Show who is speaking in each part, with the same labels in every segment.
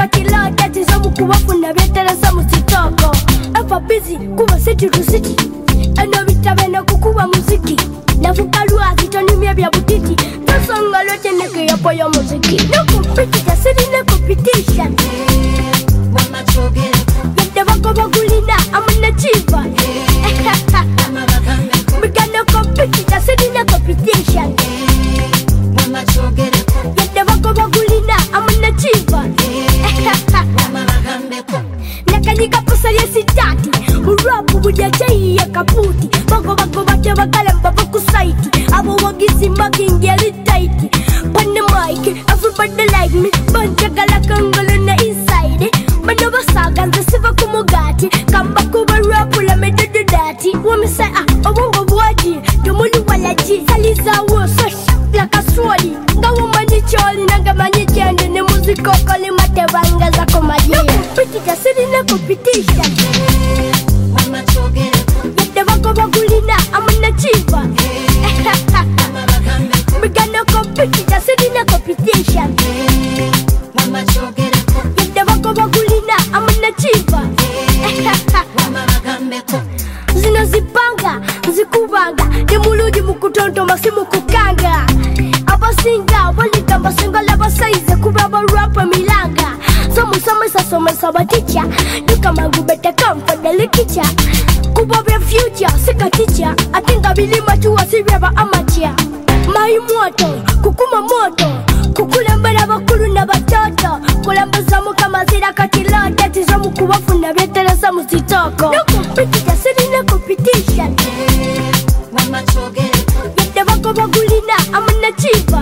Speaker 1: katila tatizo mukubafuna byetereza mu kitoko ava busy kuba city to city eno bitabena kukuba muziki navuka lwazi tonimya bya butiti tosonga lote neke yapo ya muziki no competition city no competition
Speaker 2: mama chogere
Speaker 1: yende bako bagulina amuna chiva
Speaker 2: mama bagambe
Speaker 1: bigano competition city no competition
Speaker 2: mama chogere
Speaker 1: yende bako bagulina amuna chiva
Speaker 2: mama bagambe
Speaker 1: nakanyika posali sitati urapu bujache ya kaputi bako bache bakale mbaba kusaiti abo wagisi makingeli tight on the mic everybody like me banja gala kangala na inside bano basaga nziva kumugati kamba kuba rap la medodo dati wame say obongo bwaji domuli walaji saliza wo so la kaswali ngawo mani choli nanga mani chende ne muziko kali matebanga za komaji competition city na competition
Speaker 2: mama chogere
Speaker 1: yende bako bagulina amuna chiva
Speaker 2: mama bagambe
Speaker 1: bigano competition city na competition
Speaker 2: mama chogere
Speaker 1: yende bako bagulina amuna chiva
Speaker 2: mama bagambe
Speaker 1: zino zipanga zikubanga demuludi mukutonto masimu kukanga abasinga balikamba singa labasaize kuba barapa milanga somesa baticha dukamangubeta kamfadalikicha kuba bya future sikaticha atinga bilima tuwasibyaba amatia mai moto kukuma moto kukulembera bakulu na batoto kulembuza mukamazira katila tatizo mukubafuna byetereza mu kitoko no competition city no competition
Speaker 2: mama chogere
Speaker 1: yende bako bagulina amuna chiva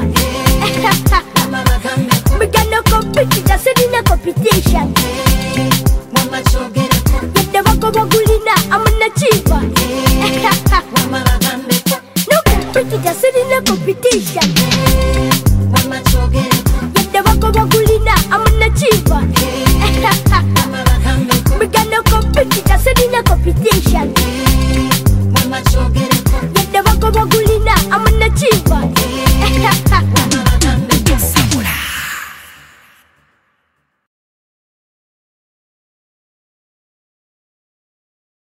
Speaker 2: mama bagambe
Speaker 1: bigano competition city no competition
Speaker 2: mama chogere
Speaker 1: yende bako bagulina amuna chiva
Speaker 2: mama bagambe
Speaker 1: no competition city no competition